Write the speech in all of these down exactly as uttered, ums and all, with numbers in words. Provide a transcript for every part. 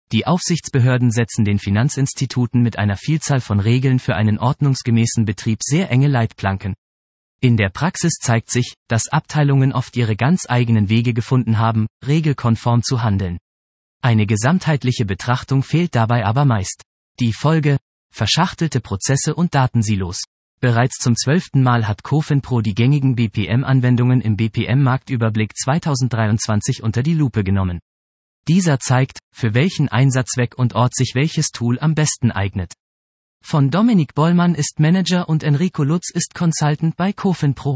Die Aufsichtsbehörden setzen den Finanzinstituten mit einer Vielzahl von Regeln für einen ordnungsgemäßen Betrieb sehr enge Leitplanken. In der Praxis zeigt sich, dass Abteilungen oft ihre ganz eigenen Wege gefunden haben, regelkonform zu handeln. Eine gesamtheitliche Betrachtung fehlt dabei aber meist. Die Folge: verschachtelte Prozesse und Datensilos. Bereits zum zwölften Mal hat CoFinPro die gängigen B P M-Anwendungen im B P M-Marktüberblick zweitausenddreiundzwanzig unter die Lupe genommen. Dieser zeigt, für welchen Einsatzzweck und Ort sich welches Tool am besten eignet. Von Dominik Bollmann ist Manager und Enrico Lutz ist Consultant bei CoFinPro.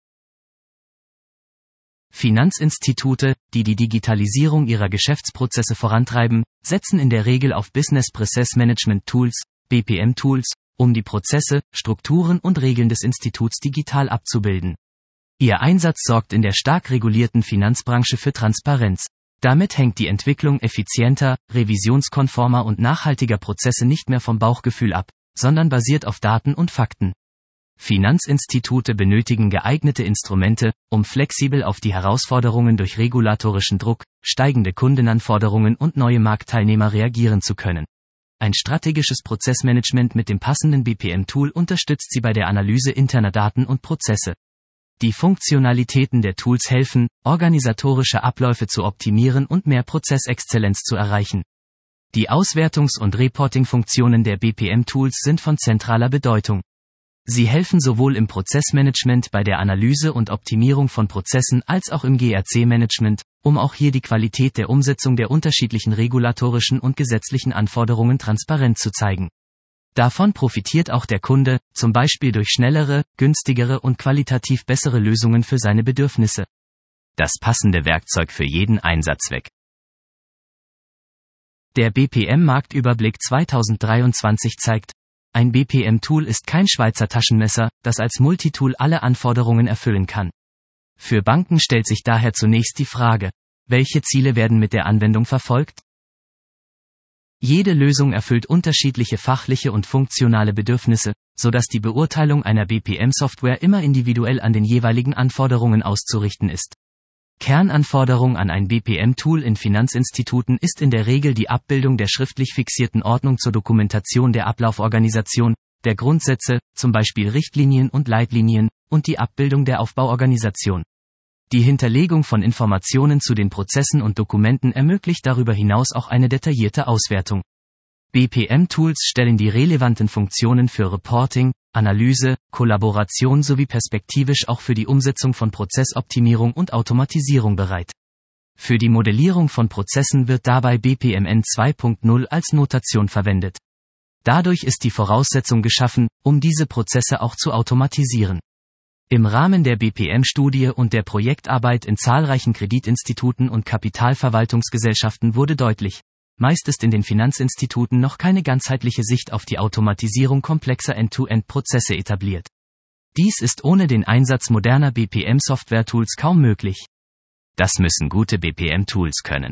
Finanzinstitute, die die Digitalisierung ihrer Geschäftsprozesse vorantreiben, setzen in der Regel auf Business Process Management Tools, B P M-Tools, um die Prozesse, Strukturen und Regeln des Instituts digital abzubilden. Ihr Einsatz sorgt in der stark regulierten Finanzbranche für Transparenz. Damit hängt die Entwicklung effizienter, revisionskonformer und nachhaltiger Prozesse nicht mehr vom Bauchgefühl ab, sondern basiert auf Daten und Fakten. Finanzinstitute benötigen geeignete Instrumente, um flexibel auf die Herausforderungen durch regulatorischen Druck, steigende Kundenanforderungen und neue Marktteilnehmer reagieren zu können. Ein strategisches Prozessmanagement mit dem passenden B P M-Tool unterstützt sie bei der Analyse interner Daten und Prozesse. Die Funktionalitäten der Tools helfen, organisatorische Abläufe zu optimieren und mehr Prozessexzellenz zu erreichen. Die Auswertungs- und Reporting-Funktionen der B P M-Tools sind von zentraler Bedeutung. Sie helfen sowohl im Prozessmanagement bei der Analyse und Optimierung von Prozessen als auch im G R C-Management, um auch hier die Qualität der Umsetzung der unterschiedlichen regulatorischen und gesetzlichen Anforderungen transparent zu zeigen. Davon profitiert auch der Kunde, zum Beispiel durch schnellere, günstigere und qualitativ bessere Lösungen für seine Bedürfnisse. Das passende Werkzeug für jeden Einsatzzweck. Der B P M-Marktüberblick zweitausenddreiundzwanzig zeigt, ein B P M-Tool ist kein Schweizer Taschenmesser, das als Multitool alle Anforderungen erfüllen kann. Für Banken stellt sich daher zunächst die Frage: Welche Ziele werden mit der Anwendung verfolgt? Jede Lösung erfüllt unterschiedliche fachliche und funktionale Bedürfnisse, sodass die Beurteilung einer B P M-Software immer individuell an den jeweiligen Anforderungen auszurichten ist. Kernanforderung an ein B P M-Tool in Finanzinstituten ist in der Regel die Abbildung der schriftlich fixierten Ordnung zur Dokumentation der Ablauforganisation, der Grundsätze, zum Beispiel Richtlinien und Leitlinien, und die Abbildung der Aufbauorganisation. Die Hinterlegung von Informationen zu den Prozessen und Dokumenten ermöglicht darüber hinaus auch eine detaillierte Auswertung. B P M-Tools stellen die relevanten Funktionen für Reporting, Analyse, Kollaboration sowie perspektivisch auch für die Umsetzung von Prozessoptimierung und Automatisierung bereit. Für die Modellierung von Prozessen wird dabei B P M N zwei Punkt null als Notation verwendet. Dadurch ist die Voraussetzung geschaffen, um diese Prozesse auch zu automatisieren. Im Rahmen der B P M-Studie und der Projektarbeit in zahlreichen Kreditinstituten und Kapitalverwaltungsgesellschaften wurde deutlich: Meist ist in den Finanzinstituten noch keine ganzheitliche Sicht auf die Automatisierung komplexer End-to-End-Prozesse etabliert. Dies ist ohne den Einsatz moderner B P M-Software-Tools kaum möglich. Das müssen gute B P M-Tools können.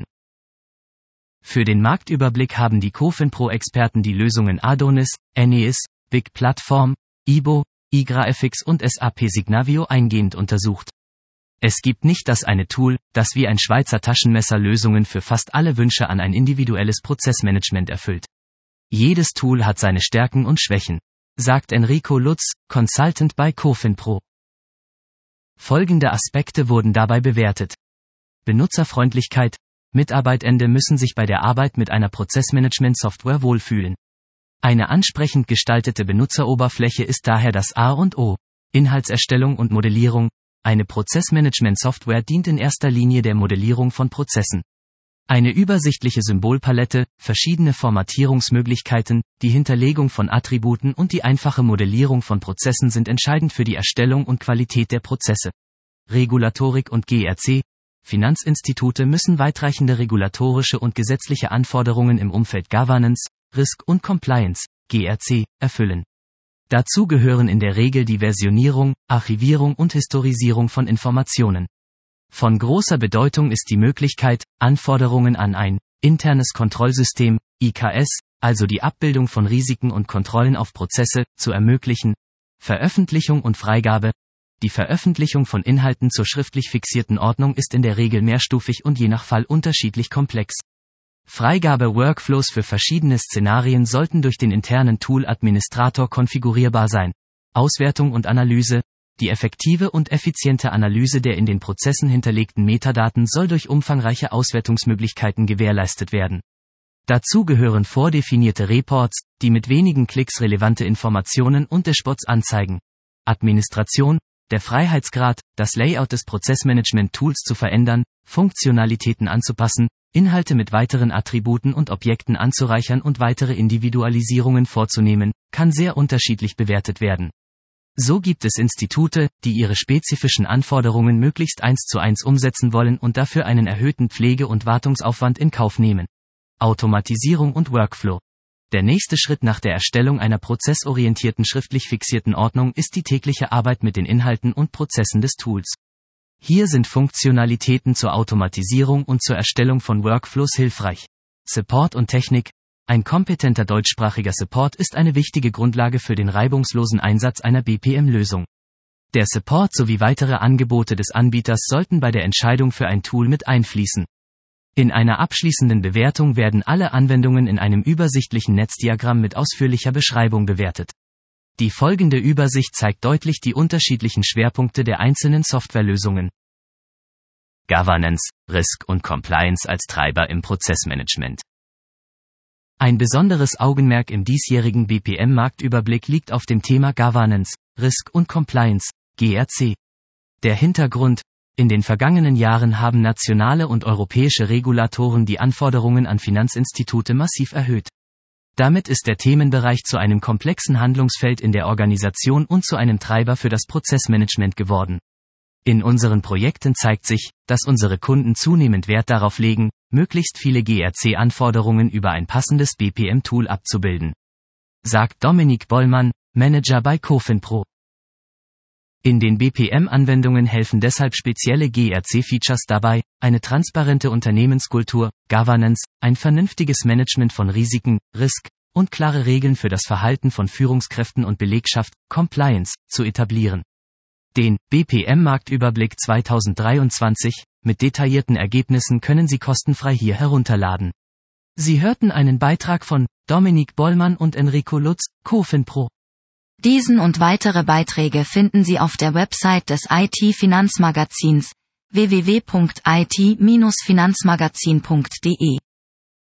Für den Marktüberblick haben die CoFinPro-Experten die Lösungen Adonis, Eneis, Big Platform, I B O, iGraFX und S A P Signavio eingehend untersucht. Es gibt nicht das eine Tool, das wie ein Schweizer Taschenmesser Lösungen für fast alle Wünsche an ein individuelles Prozessmanagement erfüllt. Jedes Tool hat seine Stärken und Schwächen, sagt Enrico Lutz, Consultant bei CoFinPro. Folgende Aspekte wurden dabei bewertet: Benutzerfreundlichkeit. Mitarbeitende müssen sich bei der Arbeit mit einer Prozessmanagement-Software wohlfühlen. Eine ansprechend gestaltete Benutzeroberfläche ist daher das A und O. Inhaltserstellung und Modellierung. Eine Prozessmanagement-Software dient in erster Linie der Modellierung von Prozessen. Eine übersichtliche Symbolpalette, verschiedene Formatierungsmöglichkeiten, die Hinterlegung von Attributen und die einfache Modellierung von Prozessen sind entscheidend für die Erstellung und Qualität der Prozesse. Regulatorik und G R C. Finanzinstitute müssen weitreichende regulatorische und gesetzliche Anforderungen im Umfeld Governance, Risk und Compliance, G R C, erfüllen. Dazu gehören in der Regel die Versionierung, Archivierung und Historisierung von Informationen. Von großer Bedeutung ist die Möglichkeit, Anforderungen an ein internes Kontrollsystem, I K S, also die Abbildung von Risiken und Kontrollen auf Prozesse, zu ermöglichen. Veröffentlichung und Freigabe. Die Veröffentlichung von Inhalten zur schriftlich fixierten Ordnung ist in der Regel mehrstufig und je nach Fall unterschiedlich komplex. Freigabe-Workflows für verschiedene Szenarien sollten durch den internen Tool-Administrator konfigurierbar sein. Auswertung und Analyse. Die effektive und effiziente Analyse der in den Prozessen hinterlegten Metadaten soll durch umfangreiche Auswertungsmöglichkeiten gewährleistet werden. Dazu gehören vordefinierte Reports, die mit wenigen Klicks relevante Informationen und Dashboards anzeigen. Administration. Der Freiheitsgrad, das Layout des Prozessmanagement-Tools zu verändern, Funktionalitäten anzupassen, Inhalte mit weiteren Attributen und Objekten anzureichern und weitere Individualisierungen vorzunehmen, kann sehr unterschiedlich bewertet werden. So gibt es Institute, die ihre spezifischen Anforderungen möglichst eins zu eins umsetzen wollen und dafür einen erhöhten Pflege- und Wartungsaufwand in Kauf nehmen. Automatisierung und Workflow. Der nächste Schritt nach der Erstellung einer prozessorientierten schriftlich fixierten Ordnung ist die tägliche Arbeit mit den Inhalten und Prozessen des Tools. Hier sind Funktionalitäten zur Automatisierung und zur Erstellung von Workflows hilfreich. Support und Technik. Ein kompetenter deutschsprachiger Support ist eine wichtige Grundlage für den reibungslosen Einsatz einer B P M-Lösung. Der Support sowie weitere Angebote des Anbieters sollten bei der Entscheidung für ein Tool mit einfließen. In einer abschließenden Bewertung werden alle Anwendungen in einem übersichtlichen Netzdiagramm mit ausführlicher Beschreibung bewertet. Die folgende Übersicht zeigt deutlich die unterschiedlichen Schwerpunkte der einzelnen Softwarelösungen. Governance, Risk und Compliance als Treiber im Prozessmanagement. Ein besonderes Augenmerk im diesjährigen B P M-Marktüberblick liegt auf dem Thema Governance, Risk und Compliance, G R C. Der Hintergrund: In den vergangenen Jahren haben nationale und europäische Regulatoren die Anforderungen an Finanzinstitute massiv erhöht. Damit ist der Themenbereich zu einem komplexen Handlungsfeld in der Organisation und zu einem Treiber für das Prozessmanagement geworden. In unseren Projekten zeigt sich, dass unsere Kunden zunehmend Wert darauf legen, möglichst viele G R C-Anforderungen über ein passendes B P M-Tool abzubilden. Sagt Dominik Bollmann, Manager bei CoFinPro. In den B P M-Anwendungen helfen deshalb spezielle G R C-Features dabei, eine transparente Unternehmenskultur, Governance, ein vernünftiges Management von Risiken, Risk und klare Regeln für das Verhalten von Führungskräften und Belegschaft, Compliance, zu etablieren. Den B P M-Marktüberblick zweitausenddreiundzwanzig mit detaillierten Ergebnissen können Sie kostenfrei hier herunterladen. Sie hörten einen Beitrag von Dominik Bollmann und Enrico Lutz, CoFinPro. Diesen und weitere Beiträge finden Sie auf der Website des I T-Finanzmagazins w w w punkt i t Bindestrich finanzmagazin punkt d e.